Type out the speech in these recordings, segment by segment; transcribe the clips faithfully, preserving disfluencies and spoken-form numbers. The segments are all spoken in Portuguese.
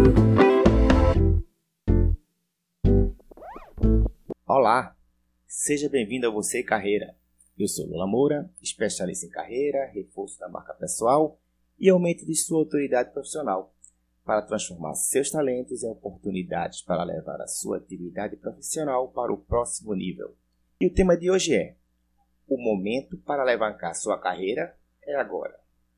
Olá, seja bem-vindo a Você e Carreira. Eu sou Lula Moura, especialista em carreira, reforço da marca pessoal e aumento de sua autoridade profissional, para transformar seus talentos em oportunidades para levar a sua atividade profissional para o próximo nível. E o tema de hoje é: o momento para alavancar sua carreira é agora.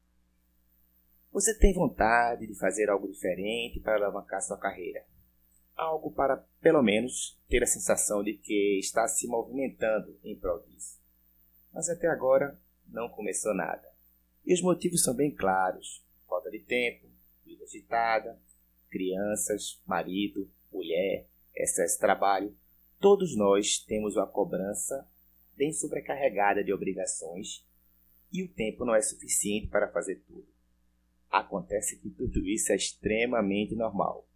Você tem vontade de fazer algo diferente para alavancar sua carreira? Algo para, pelo menos, ter a sensação de que está se movimentando em prol disso. Mas até agora não começou nada. E os motivos são bem claros: falta de tempo, vida agitada, crianças, marido, mulher, excesso de trabalho. Todos nós temos uma cobrança bem sobrecarregada de obrigações e o tempo não é suficiente para fazer tudo. Acontece que tudo isso é extremamente normal.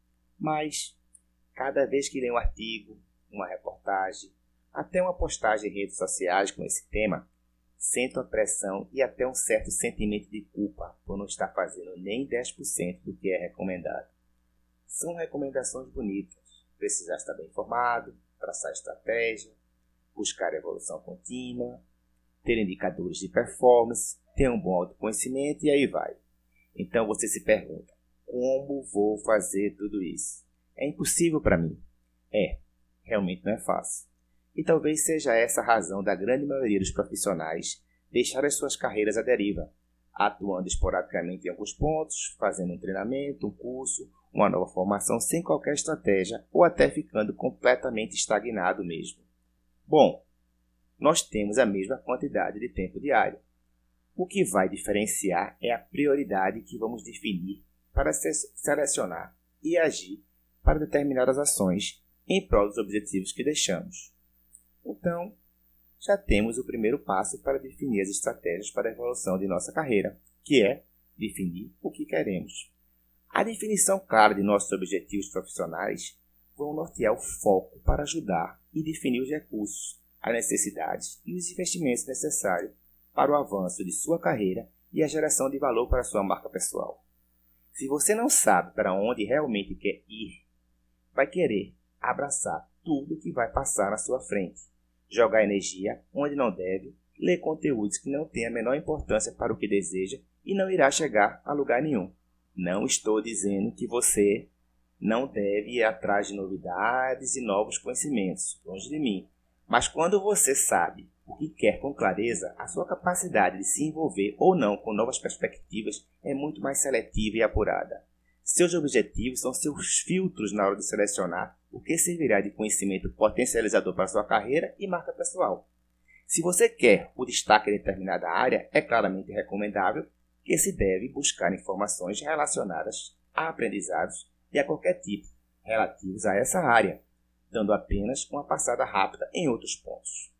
Mas cada vez que leio um artigo, uma reportagem, até uma postagem em redes sociais com esse tema, sinto a pressão e até um certo sentimento de culpa por não estar fazendo nem dez por cento do que é recomendado. São recomendações bonitas: precisar estar bem informado, traçar estratégia, buscar evolução contínua, ter indicadores de performance, ter um bom autoconhecimento e aí vai. Então você se pergunta: como vou fazer tudo isso? É impossível para mim. É, realmente não é fácil. E talvez seja essa a razão da grande maioria dos profissionais deixar as suas carreiras à deriva, atuando esporadicamente em alguns pontos, fazendo um treinamento, um curso, uma nova formação sem qualquer estratégia ou até ficando completamente estagnado mesmo. Bom, nós temos a mesma quantidade de tempo diário. O que vai diferenciar é a prioridade que vamos definir para selecionar e agir para determinadas ações em prol dos objetivos que deixamos. Então, já temos o primeiro passo para definir as estratégias para a evolução de nossa carreira, que é definir o que queremos. A definição clara de nossos objetivos profissionais vão nortear o foco para ajudar e definir os recursos, as necessidades e os investimentos necessários para o avanço de sua carreira e a geração de valor para a sua marca pessoal. Se você não sabe para onde realmente quer ir, vai querer abraçar tudo que vai passar na sua frente, jogar energia onde não deve, ler conteúdos que não têm a menor importância para o que deseja e não irá chegar a lugar nenhum. Não estou dizendo que você não deve ir atrás de novidades e novos conhecimentos, longe de mim. Mas quando você sabe o que quer com clareza, a sua capacidade de se envolver ou não com novas perspectivas é muito mais seletiva e apurada. Seus objetivos são seus filtros na hora de selecionar o que servirá de conhecimento potencializador para sua carreira e marca pessoal. Se você quer o destaque em determinada área, é claramente recomendável que se deve buscar informações relacionadas a aprendizados e a qualquer tipo relativos a essa área, dando apenas uma passada rápida em outros pontos.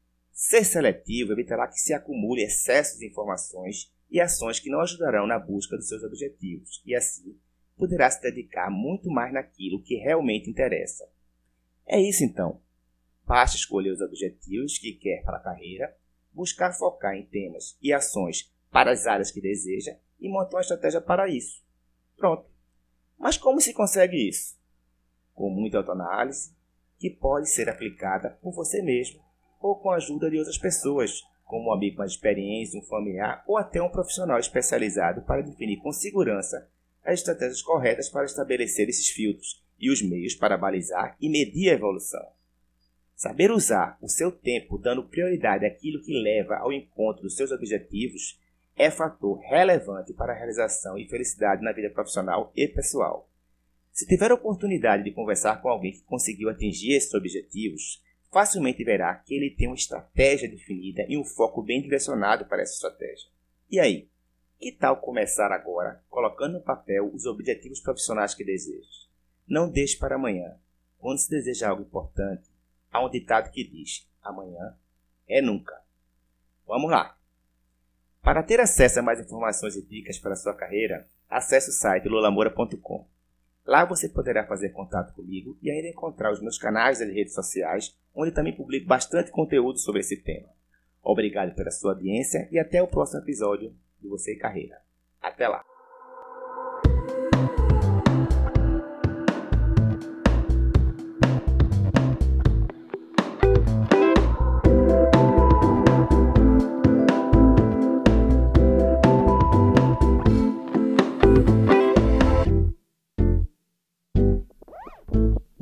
Ser seletivo evitará que se acumule excesso de informações e ações que não ajudarão na busca dos seus objetivos, e assim poderá se dedicar muito mais naquilo que realmente interessa. É isso então. Basta escolher os objetivos que quer para a carreira, buscar focar em temas e ações para as áreas que deseja e montar uma estratégia para isso. Pronto. Mas como se consegue isso? Com muita autoanálise, que pode ser aplicada por você mesmo ou com a ajuda de outras pessoas, como um amigo mais experiente, um familiar ou até um profissional especializado para definir com segurança as estratégias corretas para estabelecer esses filtros e os meios para balizar e medir a evolução. Saber usar o seu tempo dando prioridade àquilo que leva ao encontro dos seus objetivos é fator relevante para a realização e felicidade na vida profissional e pessoal. Se tiver a oportunidade de conversar com alguém que conseguiu atingir esses objetivos, facilmente verá que ele tem uma estratégia definida e um foco bem direcionado para essa estratégia. E aí? Que tal começar agora, colocando no papel os objetivos profissionais que deseja? Não deixe para amanhã. Quando se deseja algo importante, há um ditado que diz: amanhã é nunca. Vamos lá! Para ter acesso a mais informações e dicas para a sua carreira, acesse o site lula moura ponto com. Lá você poderá fazer contato comigo e ainda encontrar os meus canais das redes sociais, onde também publico bastante conteúdo sobre esse tema. Obrigado pela sua audiência e até o próximo episódio de Você e Carreira. Até lá!